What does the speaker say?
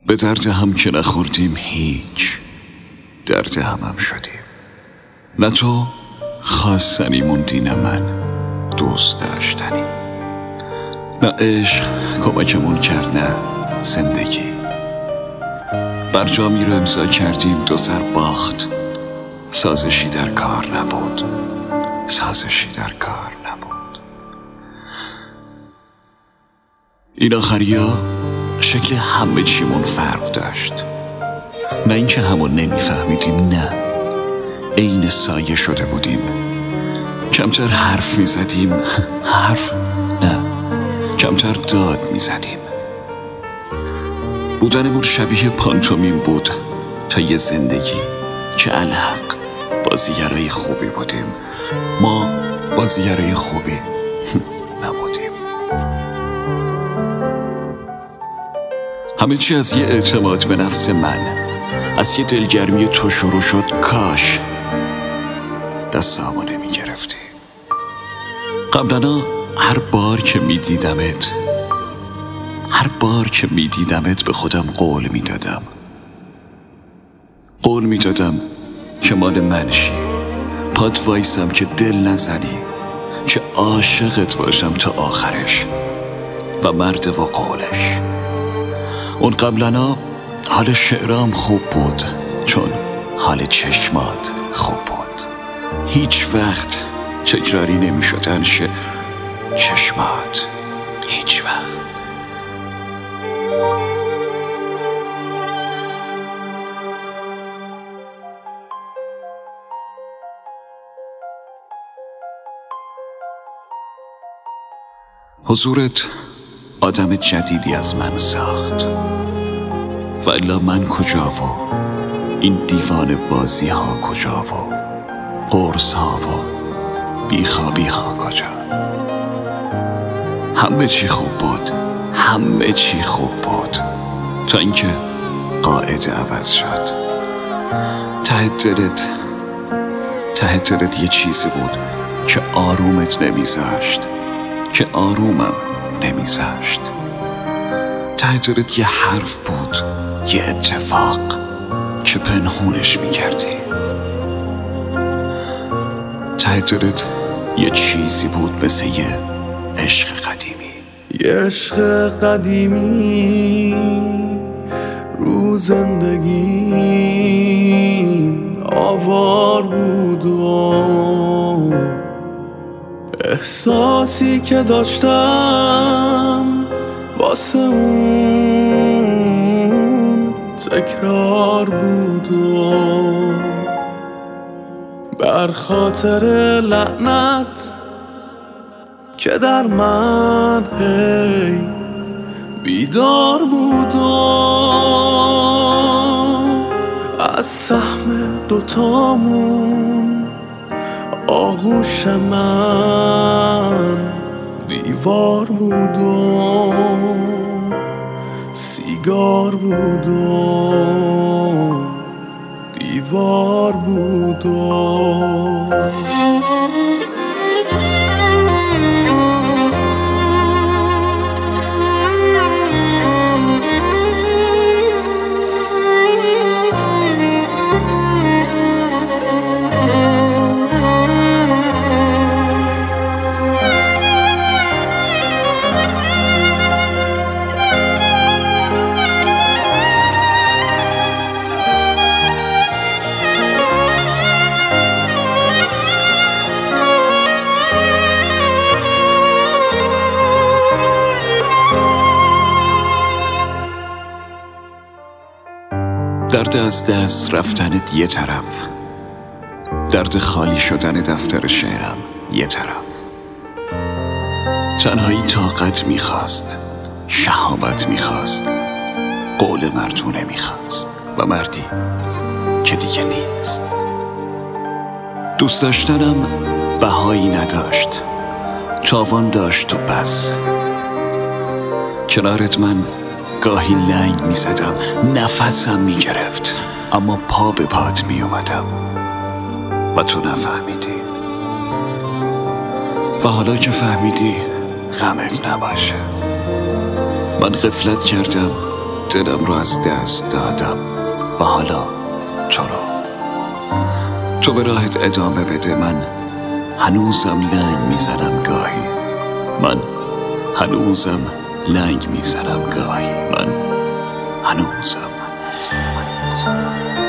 به درد هم که نخوردیم هیچ، درد هم شدیم. نه تو خواستنی موندی، نه من دوست داشتنی. نه عشق کمکمون کرد، نه زندگی. برجامی رو امضا کردیم، دو سر باخت. سازشی در کار نبود، سازشی در کار نبود. این آخریا شکل همه چیمون فرق داشت. نه اینکه همون نمیفهمیدیم، نه، عین سایه شده بودیم. کمتر حرف میزدیم، حرف نه، کمتر داد میزدیم. بودنمون شبیه پانتومیم بود تا یه زندگی که الحق بازیگرای خوبی بودیم. ما بازیگرای خوبی نبودیم. همه چی از یه اعتماد به نفس من، از یه دلگرمی تو شروع شد. کاش دستامو نمی گرفتی. قبلنا هر بار که می دیدمت به خودم قول می دادم که مال من شی، پات وایسم که دل نزنی، که عاشقت باشم تا آخرش و مرد و قولش. اون قبلنا حال شعرام خوب بود، چون حال چشمات خوب بود. هیچ وقت تکراری نمی شدن چشمات، هیچ وقت. حضورت آدم جدیدی از من ساخت. والا من کجا و این دیوان بازی ها کجا و قرص ها و بیخوابی ها کجا. همه چی خوب بود، همه چی خوب بود، تا اینکه قاعده عوض شد. ته دلت یه چیزی بود که آرومت نمیذاشت، که آرومم نمیذاشت. ته دلت یه حرف بود، یه اتفاق که پنهونش میکردی. ته دلت یه چیزی بود مثل یه عشق قدیمی. یه عشق قدیمی رو زندگیم آوار بود و احساسی که داشتم واسه اون تکرار بود و بر خاطر لعنت که در من هی بیدار بود و از سهم دوتامون آغوش من دیوار بود و سیگار بود و دیوار بود و درد از دست رفتنت یه طرف، درد خالی شدن دفتر شعرم یه طرف. تنهایی طاقت میخواست، شهامت میخواست، قول مردونه میخواست و مردی که دیگه نیست. دوست داشتنم بهایی نداشت، تاوان داشت و بس. کنارت من گاهی لنگ می زدم، نفسم می گرفت، اما پا به پات می اومدم و تو نفهمیدی. و حالا که فهمیدی غمت نباشه. من غفلت کردم، دلم رو از دست دادم و حالا تو به راهت ادامه بده. من هنوزم لنگ میزنم گاهی. من هنوزم